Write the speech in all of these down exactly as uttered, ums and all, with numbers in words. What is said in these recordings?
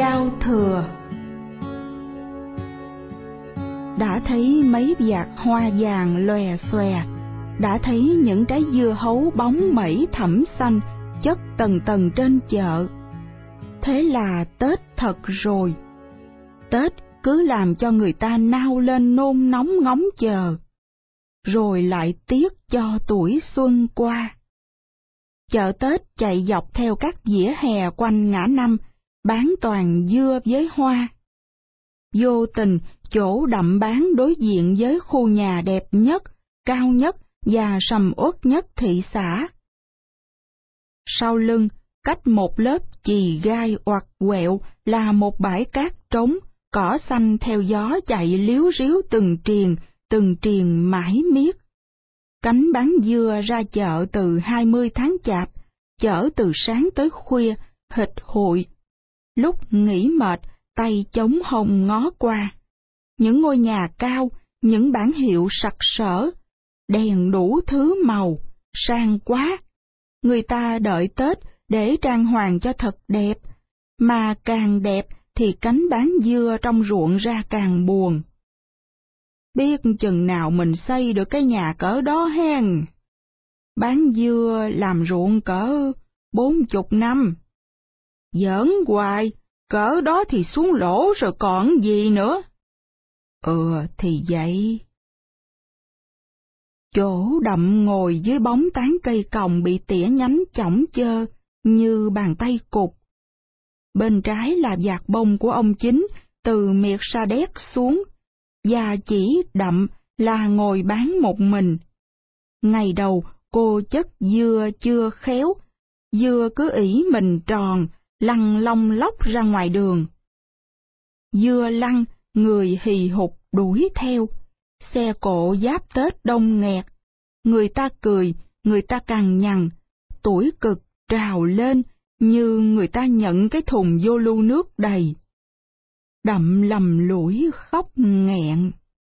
giao thừa. Đã thấy mấy vạt hoa vàng lòe xòe, đã thấy những trái dưa hấu bóng mẩy thẫm xanh chất tầng tầng trên chợ. Thế là Tết thật rồi. Tết cứ làm cho người ta nao lên nôn nóng ngóng chờ, rồi lại tiếc cho tuổi xuân qua. Chợ Tết chạy dọc theo các vỉa hè quanh ngã năm, bán toàn dưa với hoa. Vô tình, chỗ Đậm bán đối diện với khu nhà đẹp nhất, cao nhất và sầm uất nhất thị xã. Sau lưng, cách một lớp chì gai oặt quẹo là một bãi cát trống, cỏ xanh theo gió chạy líu ríu từng triền, từng triền mãi miết. Cánh bán dưa ra chợ từ hai mươi tháng Chạp, chở từ sáng tới khuya, hịch hụi. Lúc nghỉ mệt, tay chống hông ngó qua. Những ngôi nhà cao, những bảng hiệu sặc sỡ, đèn đủ thứ màu, sang quá. Người ta đợi Tết để trang hoàng cho thật đẹp, mà càng đẹp thì cánh bán dưa trong ruộng ra càng buồn. Biết chừng nào mình xây được cái nhà cỡ đó hen. Bán dưa làm ruộng cỡ bốn chục năm. Giỡn hoài, cỡ đó thì xuống lỗ rồi còn gì nữa. Ừ thì vậy. Chỗ Đậm ngồi dưới bóng tán cây còng bị tỉa nhánh chỏng chơ như bàn tay cụt. Bên trái là vạt bông của ông Chính từ miệt Sa Đéc xuống, và chỉ Đậm là ngồi bán một mình. Ngày đầu cô chất dưa chưa khéo, dưa cứ ỷ mình tròn, lăn long lóc ra ngoài đường. Dưa lăn, người hì hục đuổi theo, xe cộ giáp Tết đông nghẹt, người ta cười, người ta cằn nhằn, tuổi cực trào lên như người ta nhận cái thùng vô lu nước đầy. Đậm lầm lũi khóc nghẹn.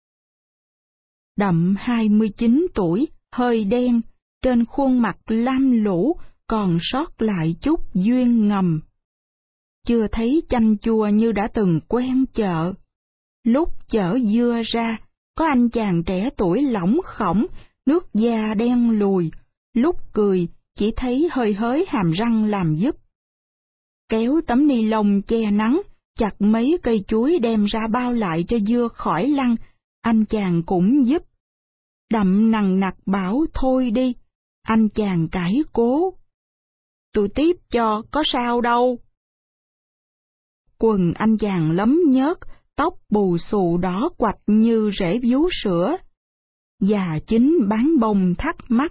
Đậm hai mươi chín tuổi, hơi đen, trên khuôn mặt lam lũ còn sót lại chút duyên ngầm. Chưa thấy chanh chua như đã từng quen chợ. Lúc chở dưa ra, có anh chàng trẻ tuổi lỏng khổng, nước da đen lùi, lúc cười chỉ thấy hơi hới hàm răng làm giúp. Kéo tấm ni lông che nắng, chặt mấy cây chuối đem ra bao lại cho dưa khỏi lăn, anh chàng cũng giúp. Đậm nằng nặc bảo thôi đi, anh chàng cãi cố. Tôi tiếp cho, có sao đâu. Quần anh chàng lấm nhớt, tóc bù xù đỏ quạch như rễ vú sữa. Và Chính bán bông thắc mắc.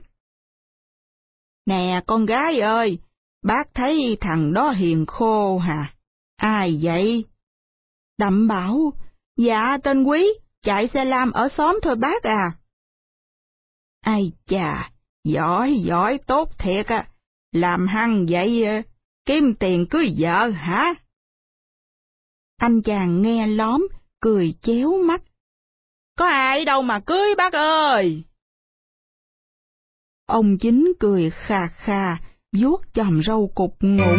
Nè con gái ơi, bác thấy thằng đó hiền khô hả? Ai vậy? Đậm bảo, dạ tên Quý, chạy xe lam ở xóm thôi bác à. Ai chà, giỏi giỏi tốt thiệt à, làm hăng vậy kiếm tiền cưới vợ hả? Anh chàng nghe lóm, cười chéo mắt. Có ai đâu mà cưới bác ơi. Ông Chính cười khà khà, vuốt chòm râu cục ngủn.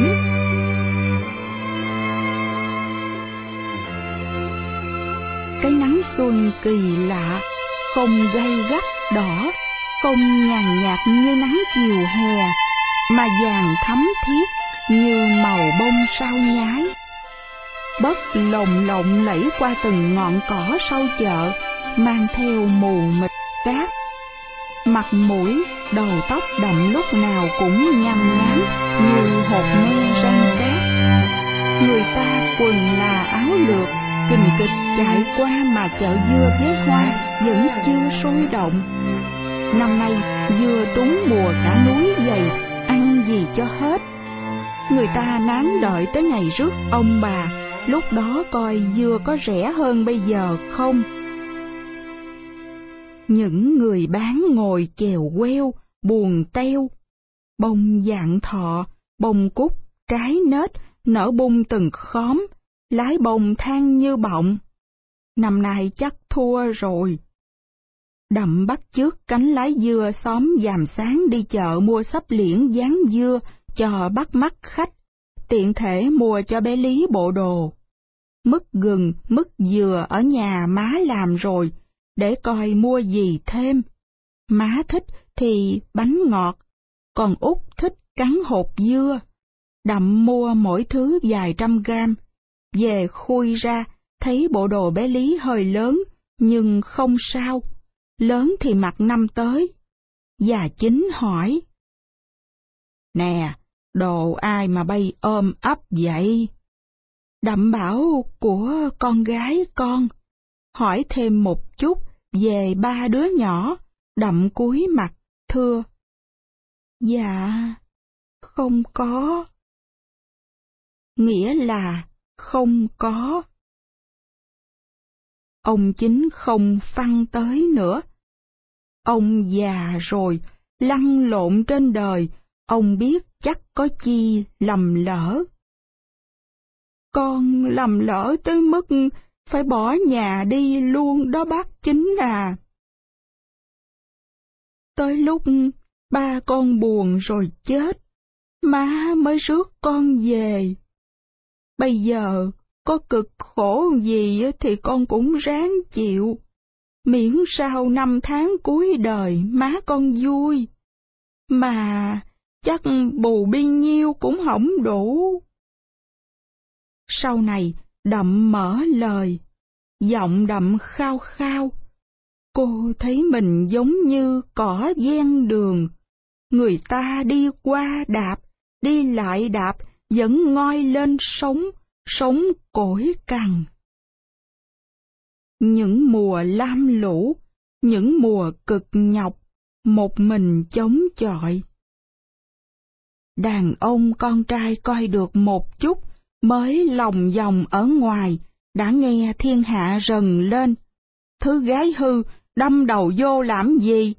Cái nắng xuân kỳ lạ, không gay gắt đỏ, không nhàn nhạt như nắng chiều hè, mà vàng thắm thiết như màu bông sao nhái. Bất lồng lộng lẫy qua từng ngọn cỏ sau chợ, mang theo mù mịt cát. Mặt mũi, đầu tóc Đậm lúc nào cũng nhăm nhám như hột me rang cát. Người ta quần là áo lược, kình kịch chạy qua mà chợ dưa với hoa vẫn chưa sôi động. Năm nay dưa trúng mùa cả núi dày, ăn gì cho hết. Người ta nán đợi tới ngày rước ông bà, lúc đó coi dưa có rẻ hơn bây giờ không. Những người bán ngồi chèo queo, buồn teo. Bông vạn thọ, bông cúc, trái nết, nở bung từng khóm, lái bông than như bọng. Năm nay chắc thua rồi. Đậm bắt chước cánh lái dưa xóm Giàm Sáng đi chợ mua xấp liễn dán dưa cho bắt mắt khách, tiện thể mua cho bé Lý bộ đồ. Mứt gừng, mứt dừa ở nhà má làm rồi, để coi mua gì thêm. Má thích thì bánh ngọt, còn Út thích cắn hột dưa. Đậm mua mỗi thứ vài trăm gram, về khui ra, thấy bộ đồ bé Lý hơi lớn, nhưng không sao, lớn thì mặc năm tới. Già Chính hỏi: Nè, đồ ai mà bay ôm ấp vậy? Đậm bảo của con gái con. Hỏi thêm một chút về ba đứa nhỏ, Đậm cúi mặt thưa: Dạ, không có. Nghĩa là không có. Ông Chính không phăng tới nữa. Ông già rồi, lăn lộn trên đời, ông biết chắc có chi lầm lỡ. Con lầm lỡ tới mức phải bỏ nhà đi luôn đó bác Chính à. Tới lúc ba con buồn rồi chết, má mới rước con về. Bây giờ có cực khổ gì thì con cũng ráng chịu, miễn sao năm tháng cuối đời má con vui. Mà chắc bù bi nhiêu cũng hổng đủ. Sau này Đậm mở lời, giọng Đậm khao khao. Cô thấy mình giống như cỏ ven đường, người ta đi qua đạp, đi lại đạp, vẫn ngoi lên sống, sống cỗi cằn. Những mùa lam lũ, những mùa cực nhọc, một mình chống chọi. Đàn ông con trai coi được một chút, mới lòng vòng ở ngoài, đã nghe thiên hạ rần lên. Thứ gái hư, đâm đầu vô làm gì?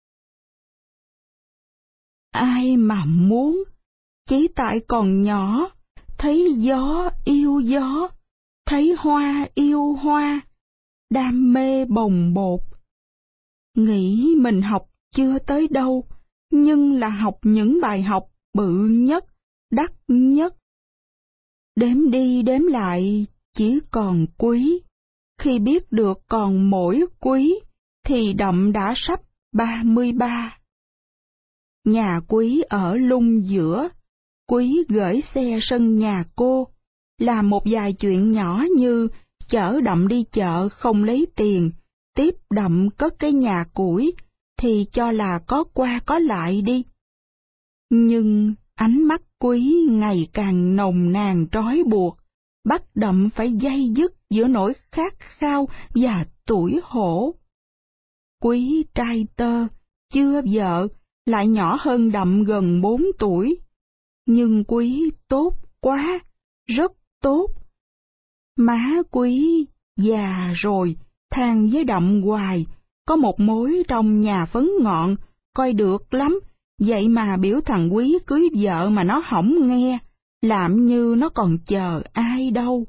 Ai mà muốn, chỉ tại còn nhỏ, thấy gió yêu gió, thấy hoa yêu hoa, đam mê bồng bột. Nghĩ mình học chưa tới đâu, nhưng là học những bài học bự nhất, đắt nhất. Đếm đi đếm lại chỉ còn quý, khi biết được còn mỗi quý, thì Đậm đã sắp ba mươi ba. Nhà Quý ở lung giữa, Quý gửi xe sân nhà cô, làm một vài chuyện nhỏ như chở Đậm đi chợ không lấy tiền, tiếp Đậm cất cái nhà củi, thì cho là có qua có lại đi. Nhưng ánh mắt Quý ngày càng nồng nàn trói buộc, bắt Đậm phải day dứt giữa nỗi khát khao và tủi hổ. Quý trai tơ, chưa vợ, lại nhỏ hơn Đậm gần bốn tuổi. Nhưng Quý tốt quá, rất tốt. Má Quý già rồi, than với Đậm hoài, có một mối trong nhà phấn ngọn, coi được lắm, vậy mà biểu thằng Quý cưới vợ mà nó hổng nghe, làm như nó còn chờ ai đâu.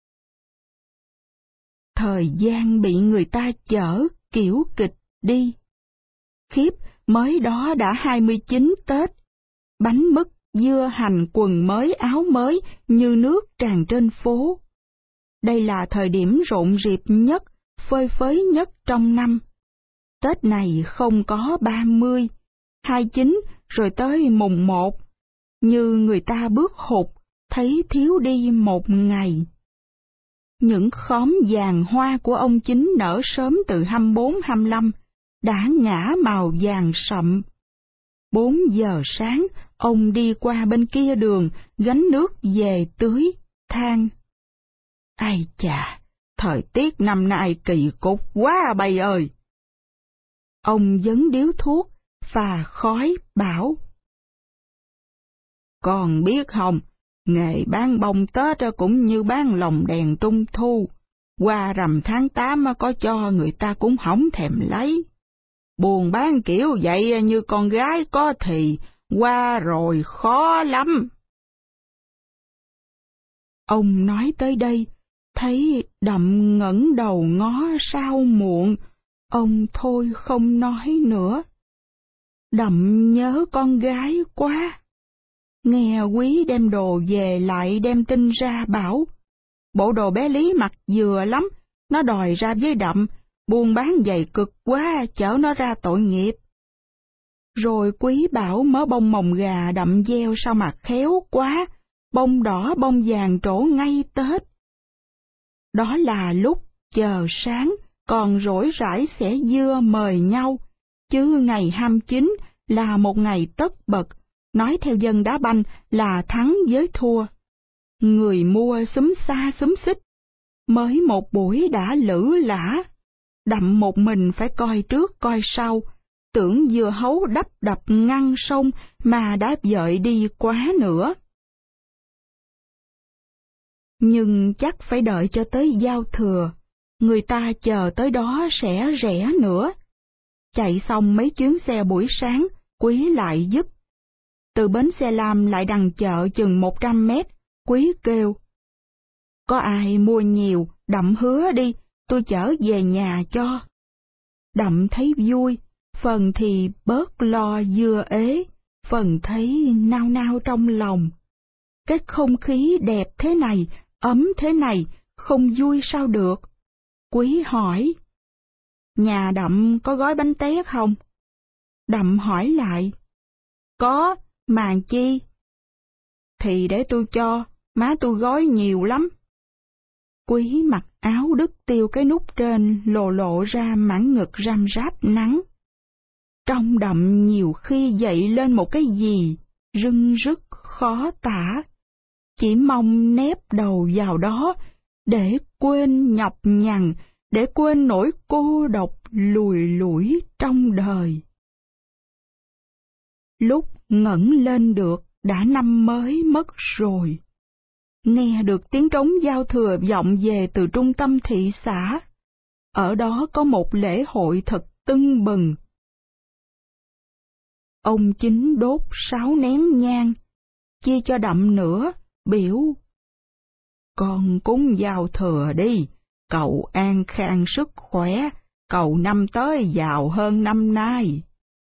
Thời gian bị người ta chở kiểu kịch đi. Khiếp, mới đó đã hai mươi chín Tết, bánh mứt, dưa hành, quần mới, áo mới như nước tràn trên phố. Đây là thời điểm rộn rịp nhất, phơi phới nhất trong năm. Tết này không có ba mươi, hai mươi chín rồi tới mùng một, như người ta bước hụt, thấy thiếu đi một ngày. Những khóm vàng hoa của ông Chính nở sớm từ hai mươi bốn hai mươi lăm, đã ngả màu vàng sậm. Bốn giờ sáng, ông đi qua bên kia đường, gánh nước về tưới, than: Ai chà, thời tiết năm nay kỳ cục quá bầy ơi! Ông vấn điếu thuốc, phà khói, bảo: Con biết không, nghề bán bông Tết cũng như bán lồng đèn Trung Thu, qua rằm tháng tám có cho người ta cũng hổng thèm lấy. Buồn bán kiểu vậy như con gái có thì, qua rồi khó lắm. Ông nói tới đây, thấy Đậm ngẩng đầu ngó sao muộn, ông thôi không nói nữa. Đậm nhớ con gái quá. Nghe Quý đem đồ về lại đem tin ra bảo, bộ đồ bé Lý mặc vừa lắm, nó đòi ra với Đậm, buôn bán giày cực quá, chở nó ra tội nghiệp. Rồi Quý bảo mớ bông mồng gà Đậm gieo sao mà khéo quá, bông đỏ bông vàng trổ ngay Tết. Đó là lúc chờ sáng, còn rỗi rãi xẻ dưa mời nhau, chứ ngày hai mươi chín là một ngày tất bật, nói theo dân đá banh là thắng với thua. Người mua xúm xa xúm xích, mới một buổi đã lử lã, Đậm một mình phải coi trước coi sau, tưởng dưa hấu đắp đập ngăn sông mà đã dợi đi quá nữa. Nhưng chắc phải đợi cho tới giao thừa, người ta chờ tới đó sẽ rẻ nữa. Chạy xong mấy chuyến xe buổi sáng, Quý lại giúp. Từ bến xe Lam lại đằng chợ chừng một trăm mét, Quý kêu. Có ai mua nhiều, Đậm hứa đi, tôi chở về nhà cho. Đậm thấy vui, phần thì bớt lo dưa ế, phần thấy nao nao trong lòng. Cái không khí đẹp thế này, ấm thế này, không vui sao được? Quý hỏi. Nhà Đậm có gói bánh tét không? Đậm hỏi lại. Có, màng chi? Thì để tôi cho, má tôi gói nhiều lắm. Quý mặc áo đứt tiêu cái nút trên lộ lộ ra mảng ngực răm ráp nắng. Trong Đậm nhiều khi dậy lên một cái gì, rưng rức khó tả. Chỉ mong nép đầu vào đó, để quên nhọc nhằn, để quên nỗi cô độc lùi lủi trong đời. Lúc ngẩng lên được, đã năm mới mất rồi. Nghe được tiếng trống giao thừa vọng về từ trung tâm thị xã. Ở đó có một lễ hội thật tưng bừng. Ông Chính đốt sáu nén nhang, chia cho Đậm nữa, biểu. Con cúng giao thừa đi, cầu an khang sức khỏe, cầu năm tới giàu hơn năm nay.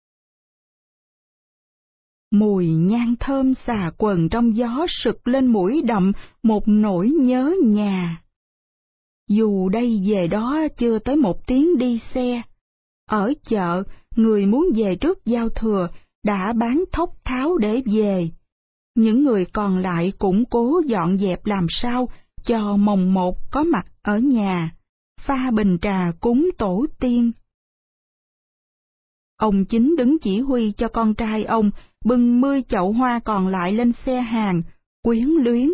Mùi nhang thơm xà quần trong gió sực lên mũi Đậm một nỗi nhớ nhà. Dù đây về đó chưa tới một tiếng đi xe, ở chợ người muốn về trước giao thừa đã bán thóc tháo để về. Những người còn lại cũng cố dọn dẹp làm sao cho mồng một có mặt ở nhà, pha bình trà cúng tổ tiên. Ông Chính đứng chỉ huy cho con trai ông bưng mươi chậu hoa còn lại lên xe hàng, quyến luyến.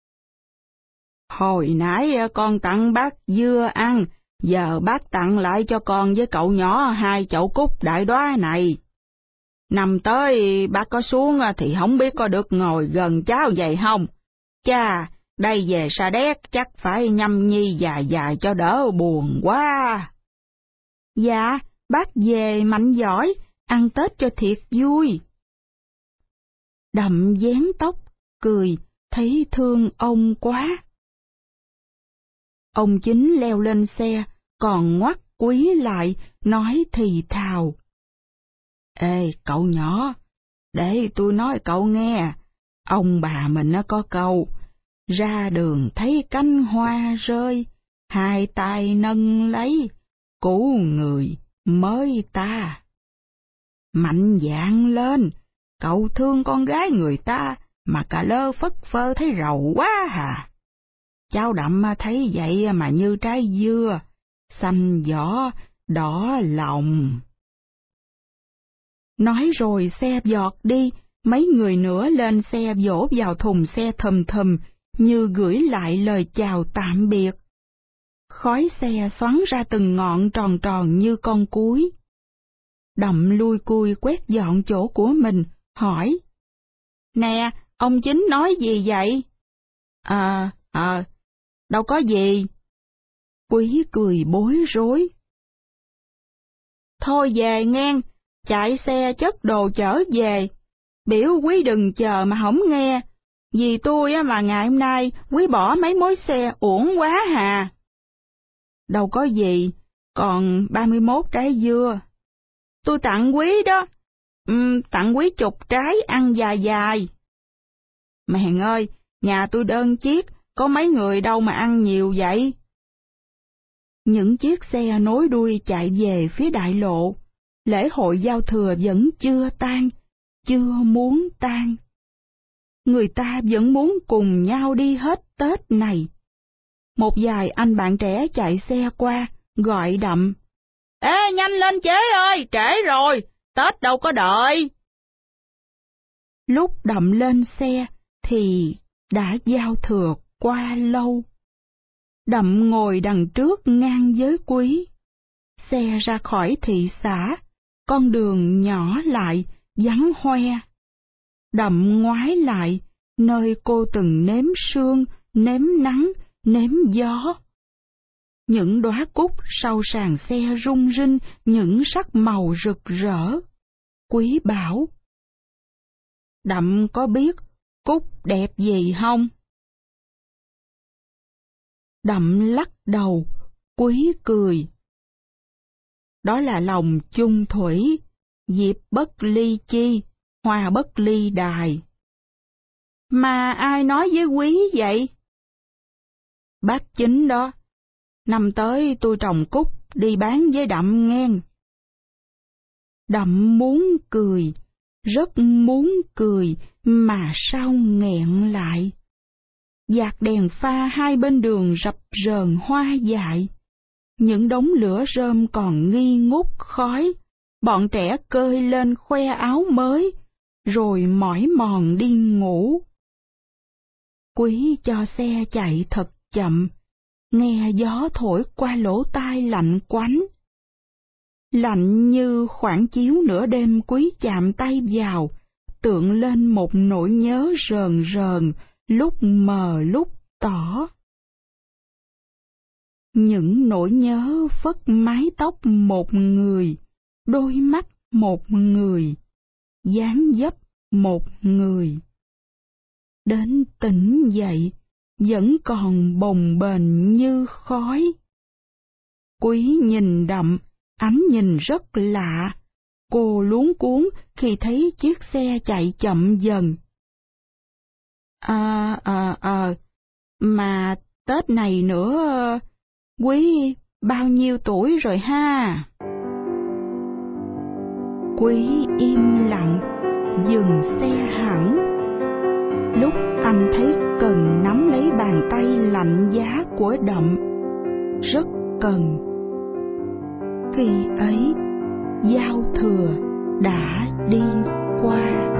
Hồi nãy con tặng bác dưa ăn, giờ bác tặng lại cho con với cậu nhỏ hai chậu cúc đại đóa này. Năm tới bác có xuống thì không biết có được ngồi gần cháu vậy không? Chà, đây về Sa Đéc chắc phải nhâm nhi dài dài cho đỡ buồn quá. Dạ, bác về mạnh giỏi, ăn Tết cho thiệt vui. Đậm vén tóc, cười, thấy thương ông quá. Ông Chính leo lên xe, còn ngoắt Quý lại, nói thì thào. Ê, cậu nhỏ, để tôi nói cậu nghe, ông bà mình nó có câu, ra đường thấy cánh hoa rơi, hai tay nâng lấy, cứu người mới ta. Mạnh dạn lên, cậu thương con gái người ta, mà cà lơ phất phơ thấy rầu quá hà. Cháu Đậm thấy vậy mà như trái dưa, xanh vỏ, đỏ lòng. Nói rồi xe giọt đi, mấy người nữa lên xe vỗ vào thùng xe thầm thầm, như gửi lại lời chào tạm biệt. Khói xe xoắn ra từng ngọn tròn tròn như con cúi. Đậm lui cui quét dọn chỗ của mình, hỏi. Nè, ông Chính nói gì vậy? À, à, đâu có gì. Quý cười bối rối. Thôi về ngang, chạy xe chất đồ chở về. Biểu quý đừng chờ mà không nghe, vì tôi mà ngày hôm nay quý bỏ mấy mối xe uổng quá hà. Đâu có gì, còn ba mươi mốt trái dưa. Tôi tặng quý đó, uhm, tặng quý chục trái ăn dài dài. Mèn ơi, nhà tôi đơn chiếc, có mấy người đâu mà ăn nhiều vậy? Những chiếc xe nối đuôi chạy về phía đại lộ, lễ hội giao thừa vẫn chưa tan, chưa muốn tan. Người ta vẫn muốn cùng nhau đi hết Tết này. Một vài anh bạn trẻ chạy xe qua, gọi Đậm. Ê, nhanh lên chế ơi, trễ rồi, Tết đâu có đợi. Lúc Đậm lên xe thì đã giao thừa qua lâu. Đậm ngồi đằng trước ngang với Quý. Xe ra khỏi thị xã, con đường nhỏ lại, vắng hoe. Đậm ngoái lại, nơi cô từng nếm sương, nếm nắng, nếm gió. Những đóa cúc sau sàn xe rung rinh những sắc màu rực rỡ. Quý bảo: Đậm có biết cúc đẹp gì không? Đậm lắc đầu, Quý cười. Đó là lòng chung thủy, diệp bất ly chi, hoa bất ly đài. Mà ai nói với Quý vậy? Bác Chính đó, năm tới tôi trồng cúc đi bán với Đậm nghen. Đậm muốn cười, rất muốn cười, mà sao nghẹn lại. Dạt đèn pha hai bên đường rập rờn hoa dại. Những đống lửa rơm còn nghi ngút khói, bọn trẻ cơi lên khoe áo mới, rồi mỏi mòn đi ngủ. Quý cho xe chạy thật chậm, nghe gió thổi qua lỗ tai lạnh quánh. Lạnh như khoảng chiếu nửa đêm Quý chạm tay vào, tượng lên một nỗi nhớ rờn rờn, lúc mờ lúc tỏ. Những nỗi nhớ phất mái tóc một người, đôi mắt một người, dáng dấp một người. Đến tỉnh dậy, vẫn còn bồng bềnh như khói. Quý nhìn Đậm, ánh nhìn rất lạ. Cô luống cuống khi thấy chiếc xe chạy chậm dần. À, à, à, mà Tết này nữa, Quý bao nhiêu tuổi rồi ha? Quý im lặng, dừng xe hẳn. Lúc anh thấy cần nắm lấy bàn tay lạnh giá của Đậm, rất cần. Khi ấy, giao thừa đã đi qua.